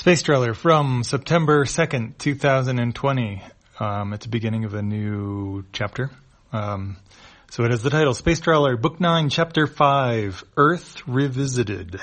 Space Trailer from September 2nd, 2020. It's the beginning of a new chapter. So it has the title, Space Trailer, Book 9, Chapter 5, Earth Revisited.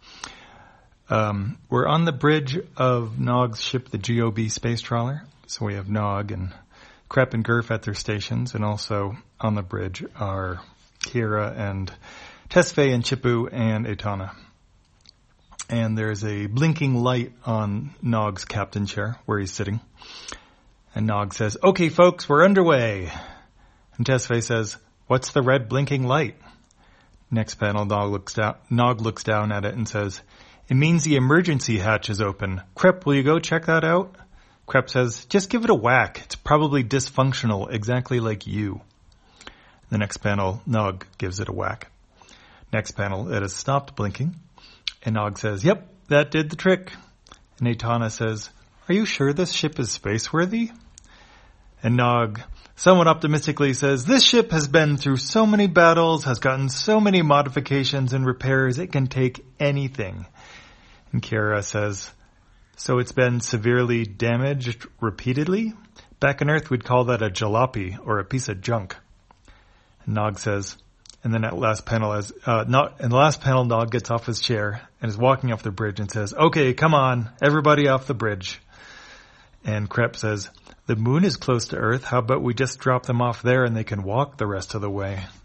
We're on the bridge of Nog's ship, the GOB Space Trawler. So we have Nog and Krep and Gurf at their stations, and also on the bridge are Kira and Tesfaye and Chipu and Etana. And there's a blinking light on Nog's captain chair where he's sitting. And Nog says, "Okay, folks, we're underway." And Tesfaye says, "What's the red blinking light?" Next panel, Nog looks down at it and says, "It means the emergency hatch is open. Krep, will you go check that out?" Krep says, "Just give it a whack. It's probably dysfunctional, exactly like you." The next panel, Nog gives it a whack. Next panel, it has stopped blinking. And Nog says, "Yep, that did the trick." And Etana says, "Are you sure this ship is space-worthy?" And Nog, somewhat optimistically, says, "This ship has been through so many battles, has gotten so many modifications and repairs, it can take anything." And Kira says, "So it's been severely damaged repeatedly? Back on Earth, we'd call that a jalopy, or a piece of junk." And Nog says, and then at last panel, Nog gets off his chair and is walking off the bridge and says, "Okay, come on, everybody off the bridge." And Krep says, "The moon is close to Earth. How about we just drop them off there and they can walk the rest of the way?"